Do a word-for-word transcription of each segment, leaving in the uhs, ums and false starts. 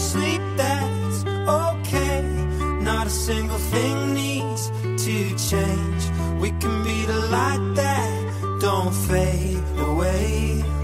sleep, that's okay. Not a single thing needs to change. We can be the light that don't fade away.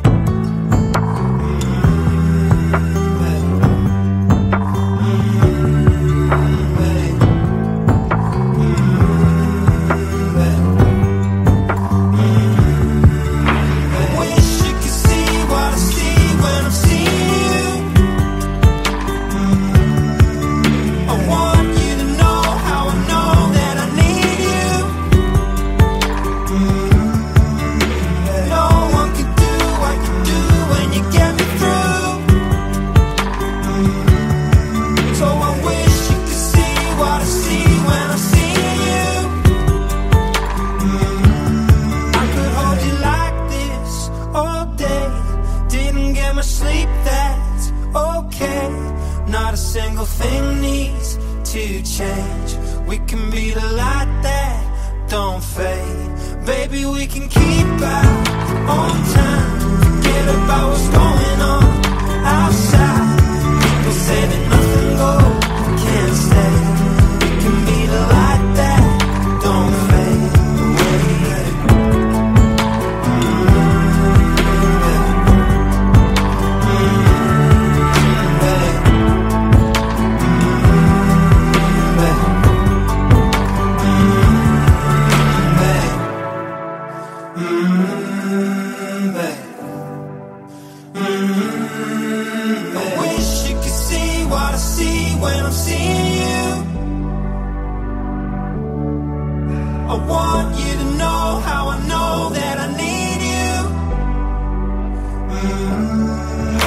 Sleep, that's okay. Not a single thing needs to change. We can be the light that don't fade. Baby, we can keep our own time. Forget about what's going on outside. People say that nothing goes, can't stay. We can be the light that don't fade away. When I'm seeing you, I want you to know how I know that I need you. Mm-hmm.